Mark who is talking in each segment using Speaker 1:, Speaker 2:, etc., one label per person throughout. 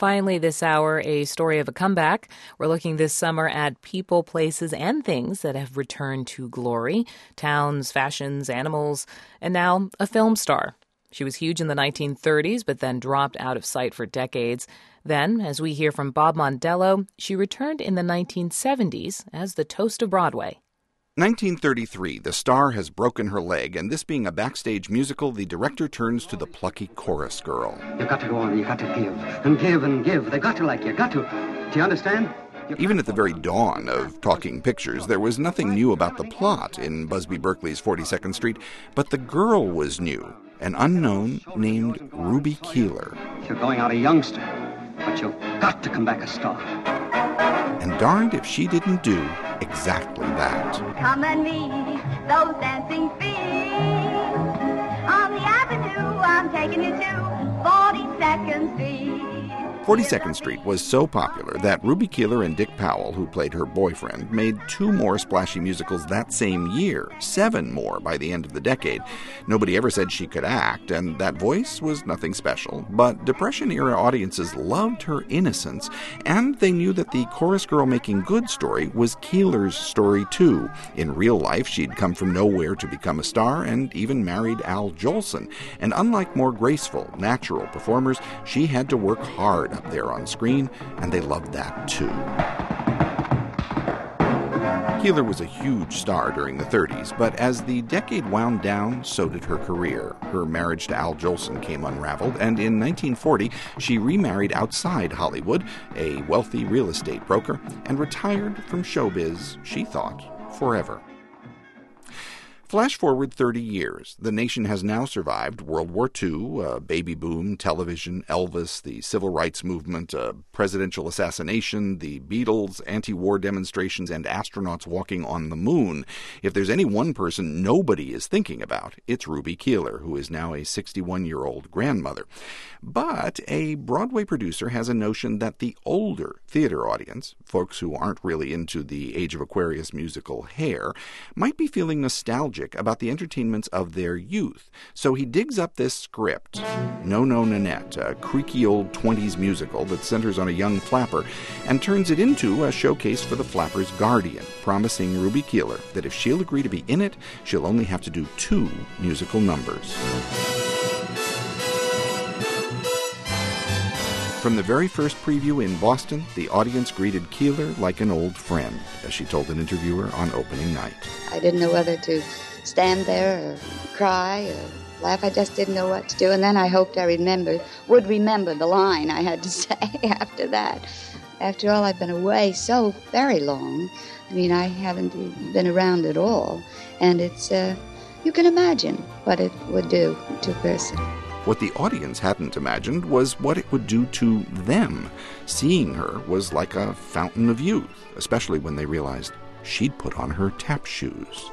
Speaker 1: Finally, this hour, a story of a comeback. We're looking this summer at people, places, and things that have returned to glory. Towns, fashions, animals, and now a film star. She was huge in the 1930s, but then dropped out of sight for decades. Then, as we hear from Bob Mondello, she returned in the 1970s as the toast of Broadway.
Speaker 2: 1933, the star has broken her leg, and this being a backstage musical, the director turns to the plucky chorus girl.
Speaker 3: You've got to go on, you've got to give, and give, and give. They've got to like you, got to. Do you understand?
Speaker 2: Even at the very dawn of talking pictures, there was nothing new about the plot in Busby Berkeley's 42nd Street, but the girl was new, an unknown named Ruby Keeler.
Speaker 3: You're going out a youngster, but you've got to come back a star.
Speaker 2: And darned if she didn't do exactly that.
Speaker 4: Come and meet those dancing feet. On the avenue, I'm taking you to 42nd Street.
Speaker 2: 42nd Street was so popular that Ruby Keeler and Dick Powell, who played her boyfriend, made 2 more splashy musicals that same year, 7 more by the end of the decade. Nobody ever said she could act, and that voice was nothing special. But Depression-era audiences loved her innocence, and they knew that the chorus girl making good story was Keeler's story too. In real life, she'd come from nowhere to become a star and even married Al Jolson. And unlike more graceful, natural performers, she had to work hard up there on screen, and they loved that too. Keeler was a huge star during the 30s, but as the decade wound down, so did her career. Her marriage to Al Jolson came unraveled, and in 1940, she remarried outside Hollywood, a wealthy real estate broker, and retired from showbiz, she thought, forever. Flash forward 30 years. The nation has now survived World War II, a baby boom, television, Elvis, the civil rights movement, a presidential assassination, the Beatles, anti-war demonstrations, and astronauts walking on the moon. If there's any one person nobody is thinking about, it's Ruby Keeler, who is now a 61-year-old grandmother. But a Broadway producer has a notion that the older theater audience, folks who aren't really into the Age of Aquarius musical Hair, might be feeling nostalgic about the entertainments of their youth. So he digs up this script, No No Nanette, a creaky old 20s musical that centers on a young flapper, and turns it into a showcase for the flapper's guardian, promising Ruby Keeler that if she'll agree to be in it, she'll only have to do 2 musical numbers. From the very first preview in Boston, the audience greeted Keeler like an old friend, as she told an interviewer on opening night.
Speaker 5: I didn't know whether to stand there or cry or laugh. I just didn't know what to do. And then I hoped I would remember the line I had to say after that. After all, I've been away so very long. I mean, I haven't been around at all. And it's, you can imagine what it would do to a person.
Speaker 2: What the audience hadn't imagined was what it would do to them. Seeing her was like a fountain of youth, especially when they realized she'd put on her tap shoes.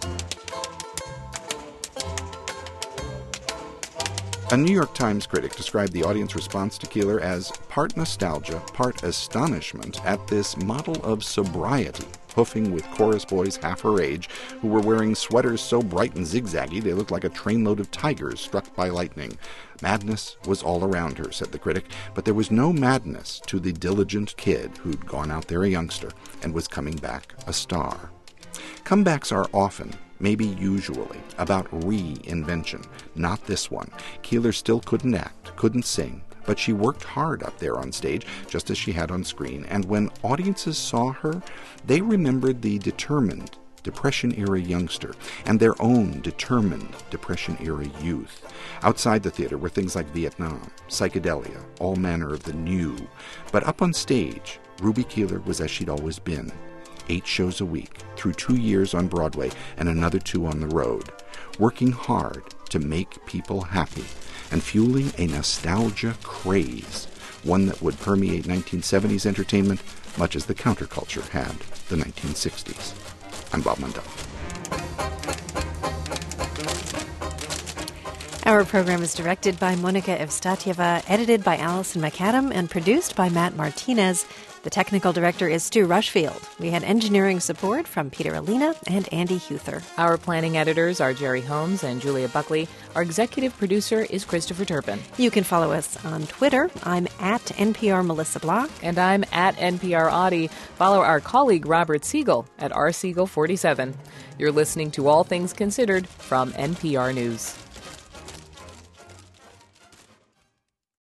Speaker 2: A New York Times critic described the audience response to Keeler as part nostalgia, part astonishment at this model of sobriety, hoofing with chorus boys half her age who were wearing sweaters so bright and zigzaggy they looked like a trainload of tigers struck by lightning. Madness was all around her, said the critic, but there was no madness to the diligent kid who'd gone out there a youngster and was coming back a star. Comebacks are often, maybe usually, about reinvention. Not this one. Keeler still couldn't act, couldn't sing, but she worked hard up there on stage, just as she had on screen, and when audiences saw her, they remembered the determined Depression-era youngster and their own determined Depression-era youth. Outside the theater were things like Vietnam, psychedelia, all manner of the new. But up on stage, Ruby Keeler was as she'd always been. 8 shows a week, through 2 years on Broadway and another 2 on the road, working hard to make people happy and fueling a nostalgia craze, one that would permeate 1970s entertainment much as the counterculture had the 1960s. I'm Bob Mondello.
Speaker 6: Our program is directed by Monica Evstatieva, edited by Allison McAdam, and produced by Matt Martinez. The technical director is Stu Rushfield. We had engineering support from Peter Alina and Andy Huther.
Speaker 1: Our planning editors are Jerry Holmes and Julia Buckley. Our executive producer is Christopher Turpin.
Speaker 6: You can follow us on Twitter. I'm at NPR Melissa Block.
Speaker 1: And I'm at NPR Audie. Follow our colleague Robert Siegel at rsiegel47. You're listening to All Things Considered from NPR News.